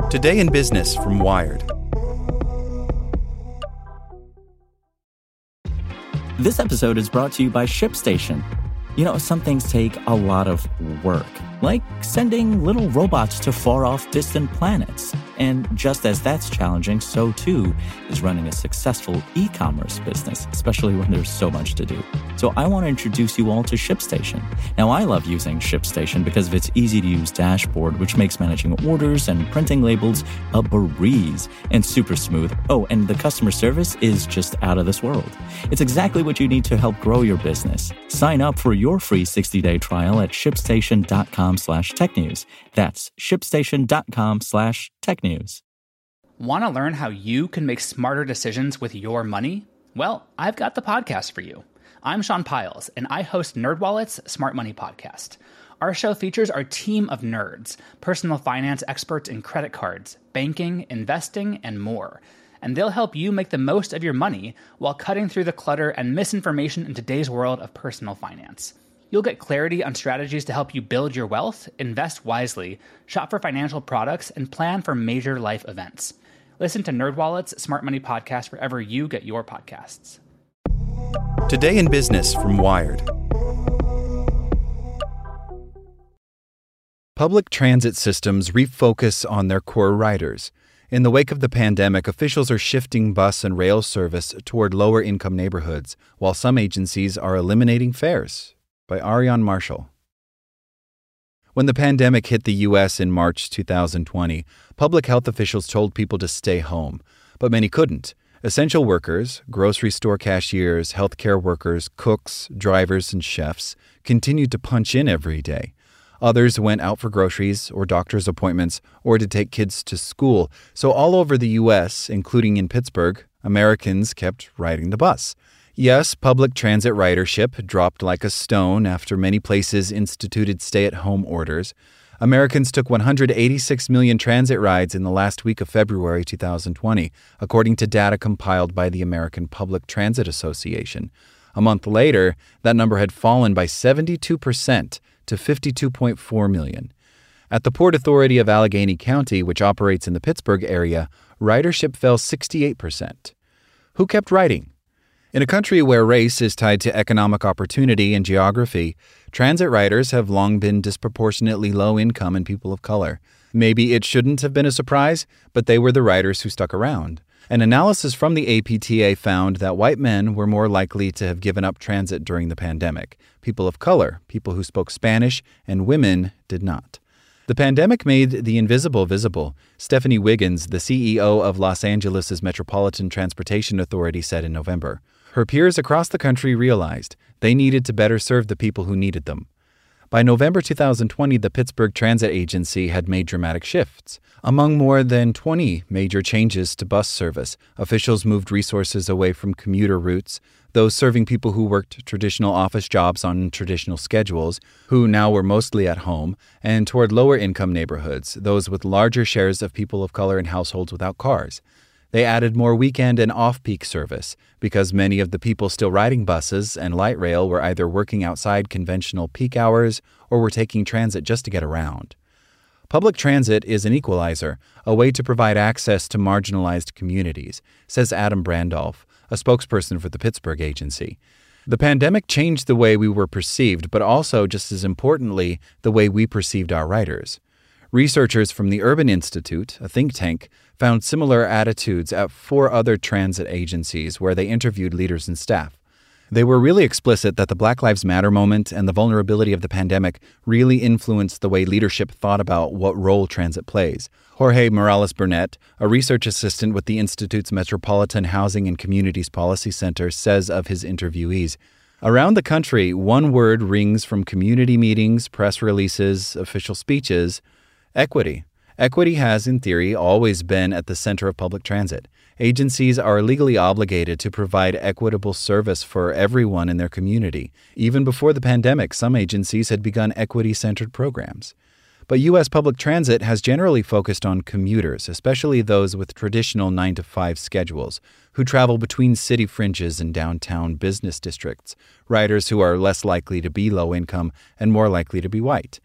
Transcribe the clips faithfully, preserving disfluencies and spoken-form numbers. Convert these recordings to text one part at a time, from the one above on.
Today in Business from Wired. This episode is brought to you by ShipStation. You know, some things take a lot of work, like sending little robots to far-off distant planets. And just as that's challenging, so too is running a successful e-commerce business, especially when there's so much to do. So I want to introduce you all to ShipStation. Now, I love using ShipStation because of its easy-to-use dashboard, which makes managing orders and printing labels a breeze and super smooth. Oh, and the customer service is just out of this world. It's exactly what you need to help grow your business. Sign up for your free sixty-day trial at shipstation.com slash technews. That's shipstation.com slash technews. Want to learn how you can make smarter decisions with your money? Well, I've got the podcast for you. I'm Sean Piles, and I host NerdWallet's Smart Money Podcast. Our show features our team of nerds, personal finance experts in credit cards, banking, investing, and more. And they'll help you make the most of your money while cutting through the clutter and misinformation in today's world of personal finance. You'll get clarity on strategies to help you build your wealth, invest wisely, shop for financial products, and plan for major life events. Listen to NerdWallet's Smart Money Podcast wherever you get your podcasts. Today in Business from Wired. Public transit systems refocus on their core riders. In the wake of the pandemic, officials are shifting bus and rail service toward lower-income neighborhoods, while some agencies are eliminating fares. By Ariane Marshall. When the pandemic hit the U S in March twenty twenty, public health officials told people to stay home, but many couldn't. Essential workers, grocery store cashiers, healthcare workers, cooks, drivers, and chefs continued to punch in every day. Others went out for groceries or doctor's appointments or to take kids to school. So all over the U S, including in Pittsburgh, Americans kept riding the bus. Yes, public transit ridership dropped like a stone after many places instituted stay-at-home orders. Americans took one hundred eighty-six million transit rides in the last week of February twenty twenty, according to data compiled by the American Public Transit Association. A month later, that number had fallen by seventy-two percent to fifty-two point four million. At the Port Authority of Allegheny County, which operates in the Pittsburgh area, ridership fell sixty-eight percent. Who kept riding? In a country where race is tied to economic opportunity and geography, transit riders have long been disproportionately low income and people of color. Maybe it shouldn't have been a surprise, but they were the riders who stuck around. An analysis from the A P T A found that white men were more likely to have given up transit during the pandemic. People of color, people who spoke Spanish, and women did not. The pandemic made the invisible visible. Stephanie Wiggins, the C E O of Los Angeles' Metropolitan Transportation Authority, said in November. Her peers across the country realized they needed to better serve the people who needed them. By November twenty twenty, the Pittsburgh Transit Agency had made dramatic shifts. Among more than twenty major changes to bus service, officials moved resources away from commuter routes, those serving people who worked traditional office jobs on traditional schedules, who now were mostly at home, and toward lower-income neighborhoods, those with larger shares of people of color in households without cars. They added more weekend and off-peak service because many of the people still riding buses and light rail were either working outside conventional peak hours or were taking transit just to get around. Public transit is an equalizer, a way to provide access to marginalized communities, says Adam Brandolph, a spokesperson for the Pittsburgh agency. The pandemic changed the way we were perceived, but also, just as importantly, the way we perceived our riders. Researchers from the Urban Institute, a think tank, found similar attitudes at four other transit agencies where they interviewed leaders and staff. They were really explicit that the Black Lives Matter moment and the vulnerability of the pandemic really influenced the way leadership thought about what role transit plays. Jorge Morales Burnett, a research assistant with the Institute's Metropolitan Housing and Communities Policy Center, says of his interviewees, "Around the country, one word rings from community meetings, press releases, official speeches: equity. Equity has, in theory, always been at the center of public transit. Agencies are legally obligated to provide equitable service for everyone in their community. Even before the pandemic, some agencies had begun equity-centered programs. But U S public transit has generally focused on commuters, especially those with traditional nine to five schedules, who travel between city fringes and downtown business districts, riders who are less likely to be low income and more likely to be white.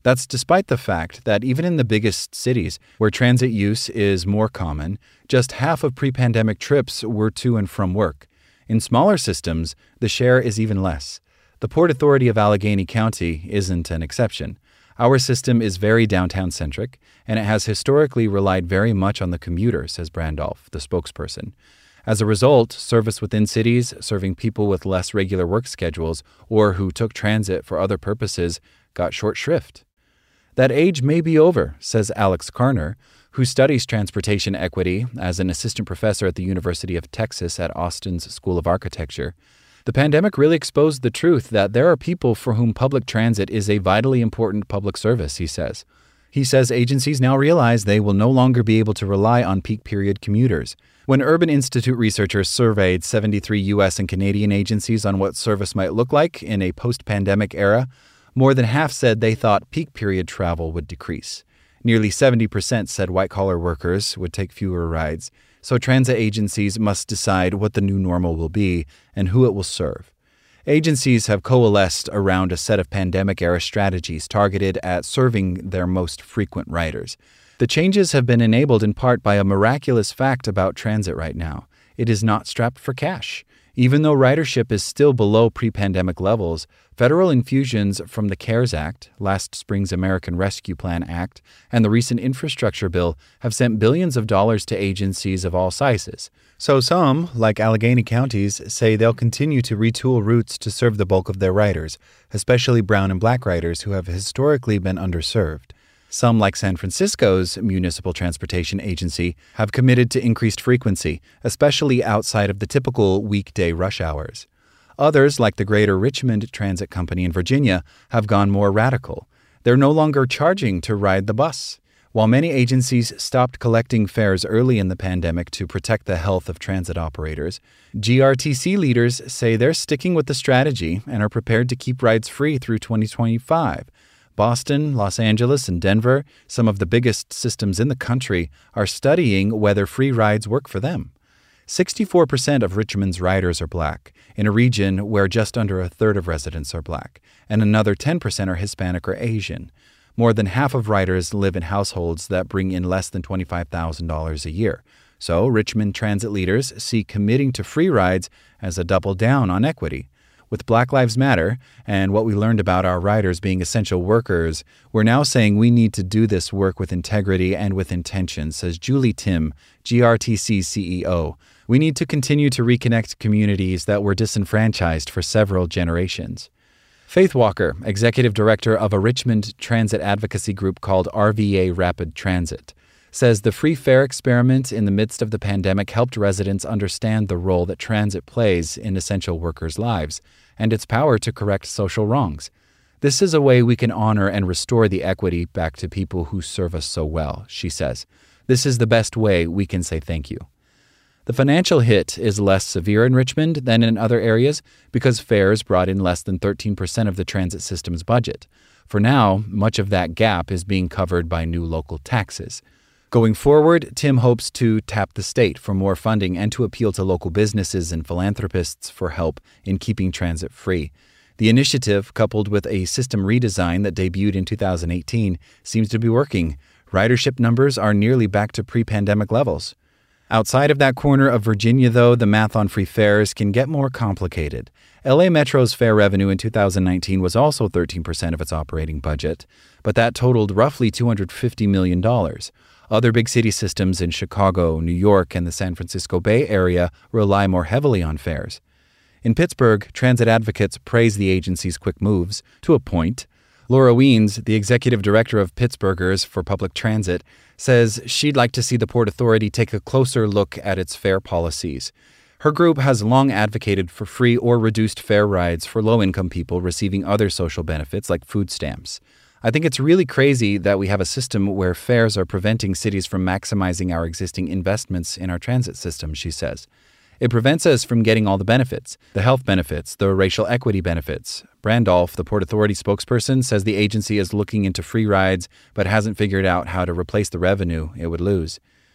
That's despite the fact that even in the biggest cities, where transit use is more common, just half of pre-pandemic trips were to and from work. In smaller systems, the share is even less. The Port Authority of Allegheny County isn't an exception. Our system is very downtown-centric, and it has historically relied very much on the commuter, says Brandolph, the spokesperson. As a result, service within cities, serving people with less regular work schedules or who took transit for other purposes, got short shrift. That age may be over, says Alex Karner, who studies transportation equity as an assistant professor at the University of Texas at Austin's School of Architecture. The pandemic really exposed the truth that there are people for whom public transit is a vitally important public service, he says. He says agencies now realize they will no longer be able to rely on peak period commuters. When Urban Institute researchers surveyed seventy-three U S and Canadian agencies on what service might look like in a post-pandemic era, more than half said they thought peak period travel would decrease. Nearly seventy percent said white-collar workers would take fewer rides. So transit agencies must decide what the new normal will be and who it will serve. Agencies have coalesced around a set of pandemic-era strategies targeted at serving their most frequent riders. The changes have been enabled in part by a miraculous fact about transit right now. It is not strapped for cash. Even though ridership is still below pre-pandemic levels, federal infusions from the CARES Act, last spring's American Rescue Plan Act, and the recent infrastructure bill have sent billions of dollars to agencies of all sizes. So some, like Allegheny counties, say they'll continue to retool routes to serve the bulk of their riders, especially brown and black riders who have historically been underserved. Some, like San Francisco's Municipal Transportation Agency, have committed to increased frequency, especially outside of the typical weekday rush hours. Others, like the Greater Richmond Transit Company in Virginia, have gone more radical. They're no longer charging to ride the bus. While many agencies stopped collecting fares early in the pandemic to protect the health of transit operators, G R T C leaders say they're sticking with the strategy and are prepared to keep rides free through twenty twenty-five. Boston, Los Angeles, and Denver, some of the biggest systems in the country, are studying whether free rides work for them. sixty-four percent of Richmond's riders are black, in a region where just under a third of residents are black, and another ten percent are Hispanic or Asian. More than half of riders live in households that bring in less than twenty-five thousand dollars a year. So Richmond transit leaders see committing to free rides as a double down on equity. With Black Lives Matter and what we learned about our riders being essential workers, we're now saying we need to do this work with integrity and with intention, says Julie Tim, G R T C C E O. We need to continue to reconnect communities that were disenfranchised for several generations. Faith Walker, executive director of a Richmond transit advocacy group called R V A Rapid Transit, says the free fare experiment in the midst of the pandemic helped residents understand the role that transit plays in essential workers' lives and its power to correct social wrongs. This is a way we can honor and restore the equity back to people who serve us so well, she says. This is the best way we can say thank you. The financial hit is less severe in Richmond than in other areas because fares brought in less than thirteen percent of the transit system's budget. For now, much of that gap is being covered by new local taxes. Going forward, Tim hopes to tap the state for more funding and to appeal to local businesses and philanthropists for help in keeping transit free. The initiative, coupled with a system redesign that debuted in two thousand eighteen, seems to be working. Ridership numbers are nearly back to pre-pandemic levels. Outside of that corner of Virginia, though, the math on free fares can get more complicated. L A Metro's fare revenue in two thousand nineteen was also thirteen percent of its operating budget, but that totaled roughly two hundred fifty million dollars. Other big city systems in Chicago, New York, and the San Francisco Bay Area rely more heavily on fares. In Pittsburgh, transit advocates praise the agency's quick moves, to a point. Laura Wiens, the executive director of Pittsburghers for Public Transit, says she'd like to see the Port Authority take a closer look at its fare policies. Her group has long advocated for free or reduced fare rides for low-income people receiving other social benefits like food stamps. I think it's really crazy that we have a system where fares are preventing cities from maximizing our existing investments in our transit system, she says. It prevents us from getting all the benefits, the health benefits, the racial equity benefits. Brandolph, the Port Authority spokesperson, says the agency is looking into free rides but hasn't figured out how to replace the revenue it would lose.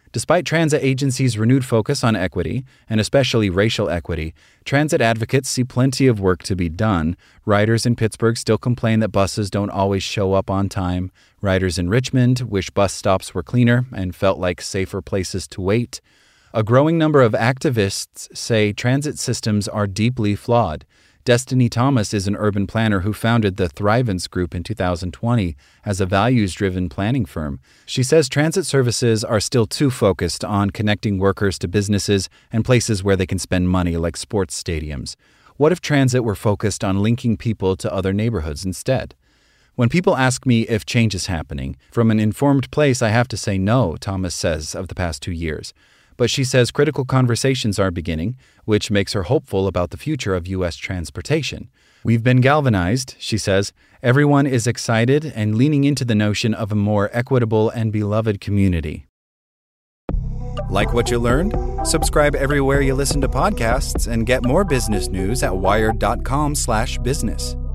Despite transit agencies' renewed focus on equity, and especially racial equity, transit advocates see plenty of work to be done. Riders in Pittsburgh still complain that buses don't always show up on time. Riders in Richmond wish bus stops were cleaner and felt like safer places to wait. A growing number of activists say transit systems are deeply flawed. Destiny Thomas is an urban planner who founded the Thrivance Group in two thousand twenty as a values-driven planning firm. She says transit services are still too focused on connecting workers to businesses and places where they can spend money, like sports stadiums. What if transit were focused on linking people to other neighborhoods instead? When people ask me if change is happening, from an informed place I have to say no, Thomas says of the past two years. But she says critical conversations are beginning, which makes her hopeful about the future of U S transportation. We've been galvanized, she says. Everyone is excited and leaning into the notion of a more equitable and beloved community. Like what you learned? Subscribe everywhere you listen to podcasts and get more business news at wired.com slash business.